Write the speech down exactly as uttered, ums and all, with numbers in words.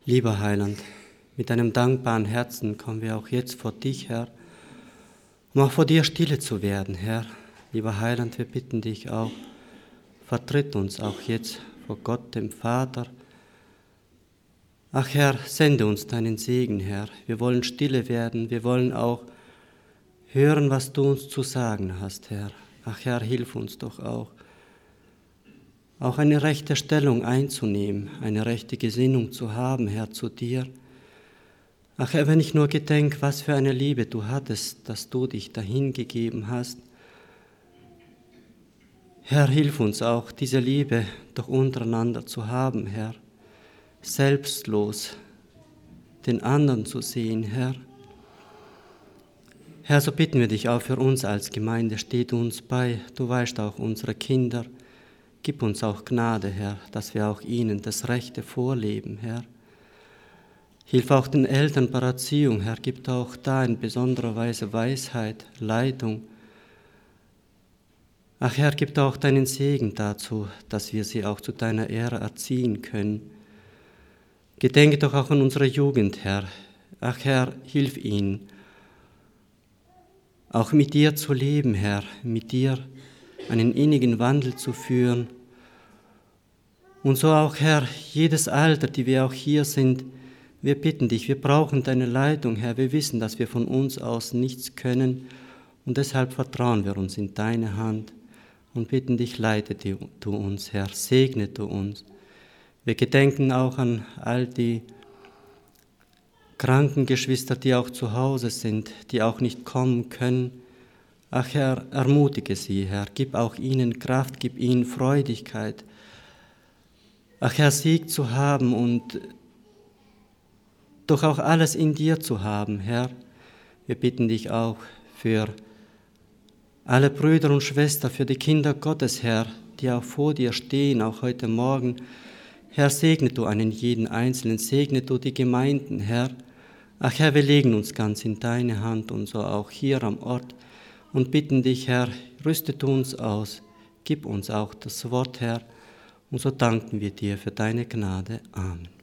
Lieber Heiland, mit einem dankbaren Herzen kommen wir auch jetzt vor dich, Herr, um auch vor dir stille zu werden, Herr. Lieber Heiland, wir bitten dich auch, vertritt uns auch jetzt vor Gott, dem Vater. Ach Herr, sende uns deinen Segen, Herr. Wir wollen stille werden, wir wollen auch hören, was du uns zu sagen hast, Herr. Ach Herr, hilf uns doch auch, auch eine rechte Stellung einzunehmen, eine rechte Gesinnung zu haben, Herr, zu dir. Ach Herr, wenn ich nur gedenke, was für eine Liebe du hattest, dass du dich dahingegeben hast. Herr, hilf uns auch, diese Liebe doch untereinander zu haben, Herr. Selbstlos den anderen zu sehen, Herr. Herr, so bitten wir dich auch für uns als Gemeinde, steh du uns bei, du weißt auch unsere Kinder. Gib uns auch Gnade, Herr, dass wir auch ihnen das Rechte vorleben, Herr. Hilf auch den Eltern bei Erziehung, Herr, gib auch da in besonderer Weise Weisheit, Leitung. Ach Herr, gib auch deinen Segen dazu, dass wir sie auch zu deiner Ehre erziehen können. Gedenke doch auch an unsere Jugend, Herr. Ach Herr, hilf ihnen, auch mit dir zu leben, Herr, mit dir einen innigen Wandel zu führen. Und so auch, Herr, jedes Alter, die wir auch hier sind, wir bitten dich, wir brauchen deine Leitung, Herr. Wir wissen, dass wir von uns aus nichts können und deshalb vertrauen wir uns in deine Hand und bitten dich, leite du uns, Herr, segne du uns. Wir gedenken auch an all die kranken Geschwister, die auch zu Hause sind, die auch nicht kommen können. Ach Herr, ermutige sie, Herr, gib auch ihnen Kraft, gib ihnen Freudigkeit. Ach Herr, Sieg zu haben und doch auch alles in dir zu haben, Herr. Wir bitten dich auch für alle Brüder und Schwestern, für die Kinder Gottes, Herr, die auch vor dir stehen, auch heute Morgen. Herr, segne du einen jeden Einzelnen, segne du die Gemeinden, Herr. Ach Herr, wir legen uns ganz in deine Hand und so auch hier am Ort und bitten dich, Herr, rüste du uns aus, gib uns auch das Wort, Herr, und so danken wir dir für deine Gnade. Amen.